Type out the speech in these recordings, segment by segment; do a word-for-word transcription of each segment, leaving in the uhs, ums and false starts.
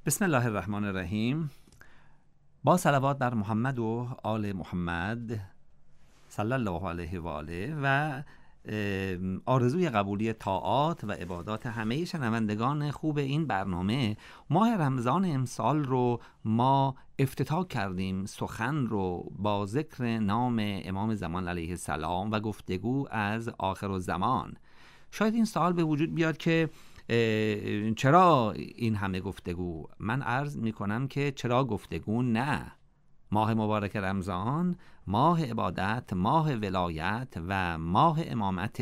بسم الله الرحمن الرحیم. با صلوات بر محمد و آل محمد صلی الله علیه و آله و آرزوی قبولی طاعات و عبادات همه شنوندگان خوب این برنامه، ماه رمضان امسال رو ما افتتاح کردیم سخن رو با ذکر نام امام زمان علیه السلام و گفتگو از آخرالزمان. شاید این سوال به وجود بیاد که چرا این همه گفتگو؟ من عرض می کنم که چرا گفتگو نه. ماه مبارک رمضان ماه عبادت، ماه ولایت و ماه امامت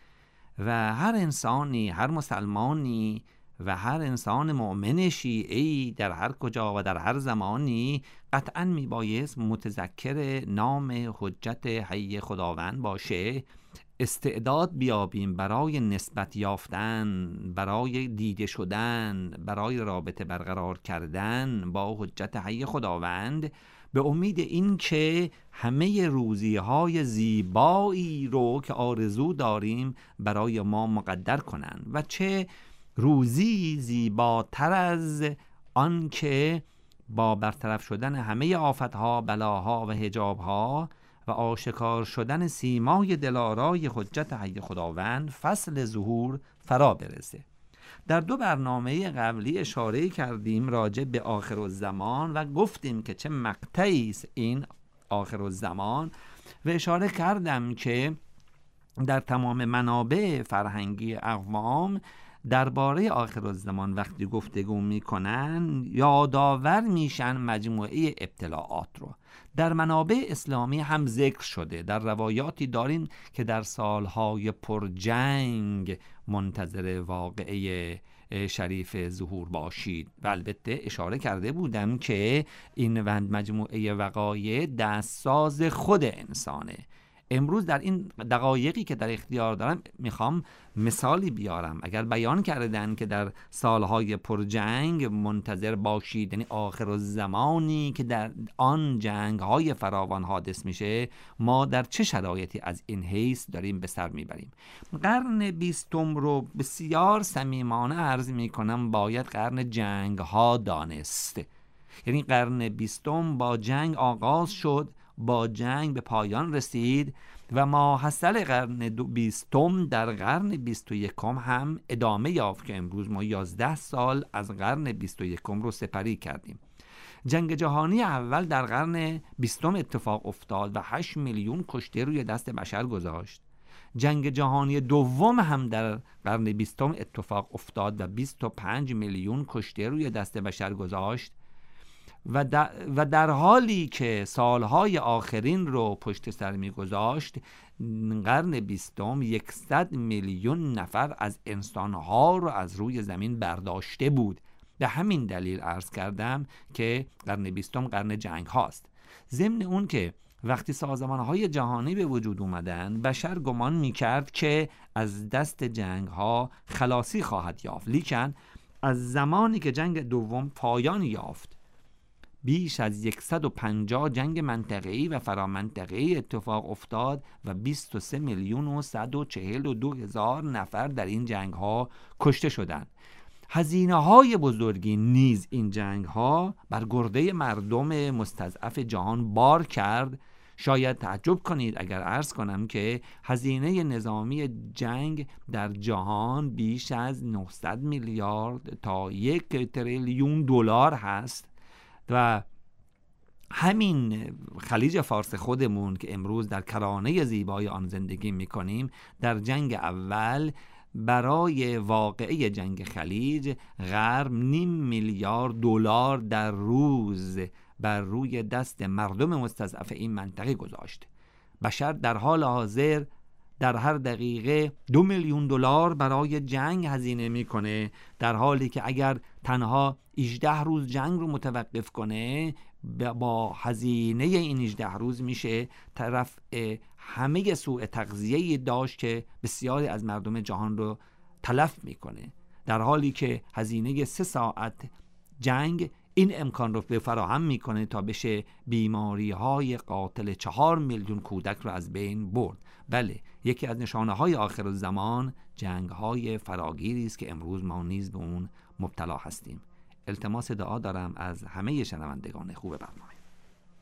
و هر انسانی، هر مسلمانی و هر انسان مؤمن شیعی در هر کجا و در هر زمانی قطعا می بایست متذکر نام حجت حی خداوند باشه، استعداد بیابیم برای نسبت یافتن، برای دیده شدن، برای رابطه برقرار کردن با حجت حی خداوند، به امید این که همه روزی های زیبایی رو که آرزو داریم برای ما مقدر کنند. و چه روزی زیباتر از آن که با برطرف شدن همه آفتها، بلاها و حجابها و آشکار شدن سیمای دلارای حجت حی خداوند فصل ظهور فرا برسه. در دو برنامه قبلی اشاره کردیم راجع به آخرالزمان و گفتیم که چه مقطعی است این آخرالزمان و اشاره کردم که در تمام منابع فرهنگی اقوام درباره آخرالزمان وقتی گفتگو میکنن یادآور میشن مجموعه ابتلاعات رو. در منابع اسلامی هم ذکر شده، در روایاتی داریم که در سالهای پرجنگ منتظر واقعه شریف ظهور باشید و البته اشاره کرده بودم که این مجموعه وقایع دستساز خود انسانه. امروز در این دقایقی که در اختیار دارم میخوام مثالی بیارم. اگر بیان کردن که در سالهای پرجنگ منتظر باشید، یعنی آخرالزمانی که در آن جنگهای فراوان حادث میشه، ما در چه شرایطی از این حیث داریم به سر میبریم؟ قرن بیستم رو بسیار صمیمانه عرض میکنم باید قرن جنگ ها دانست. یعنی قرن بیستم با جنگ آغاز شد، با جنگ به پایان رسید و ماحصل قرن بیستم در قرن بیست و یکم هم ادامه یافت که امروز ما یازده سال از قرن بیست و یکم رو سپری کردیم. جنگ جهانی اول در قرن بیستم اتفاق افتاد و هشت میلیون کشته روی دست بشر گذاشت. جنگ جهانی دوم هم در قرن بیستم اتفاق افتاد و بیست و پنج میلیون کشته روی دست بشر گذاشت و در, و در حالی که سالهای آخرین رو پشت سر می گذاشت، قرن بیستم یکصد میلیون نفر از انسانها رو از روی زمین برداشته بود. به همین دلیل عرض کردم که قرن بیستم قرن جنگ هاست. ضمن اون که وقتی سازمانهای جهانی به وجود اومدن، بشر گمان می کرد که از دست جنگ ها خلاصی خواهد یافت، لیکن از زمانی که جنگ دوم پایان یافت بیش از صد و پنجاه جنگ منطقه‌ای و فرامنطقه‌ای اتفاق افتاد و بیست و سه میلیون و صد و چهل و دو هزار نفر در این جنگ ها کشته شدند. هزینه های بزرگی نیز این جنگ ها بر گرده مردم مستضعف جهان بار کرد. شاید تعجب کنید اگر عرض کنم که هزینه نظامی جنگ در جهان بیش از نهصد میلیارد تا یک تریلیون دلار هست و همین خلیج فارس خودمون که امروز در کرانه زیبای آن زندگی میکنیم، در جنگ اول برای واقعه جنگ خلیج غرب نیم میلیارد دلار در روز بر روی دست مردم مستضعف این منطقه گذاشت. بشر در حال حاضر در هر دقیقه دو میلیون دلار برای جنگ هزینه میکنه، در حالی که اگر تنها هجده روز جنگ رو متوقف کنه با هزینه این هجده روز میشه طرف همه سوء تغذیه داشت که بسیاری از مردم جهان رو تلف میکنه، در حالی که هزینه سه ساعت جنگ این امکان رو به فراهم میکنه تا بشه بیماری های قاتل چهار میلیون کودک رو از بین برد. بله، یکی از نشانه های آخر الزمان جنگ های فراگیری است که امروز ما نیز به اون مبتلا هستیم. التماس دعا دارم از همه شنوندگان خوب برنامه.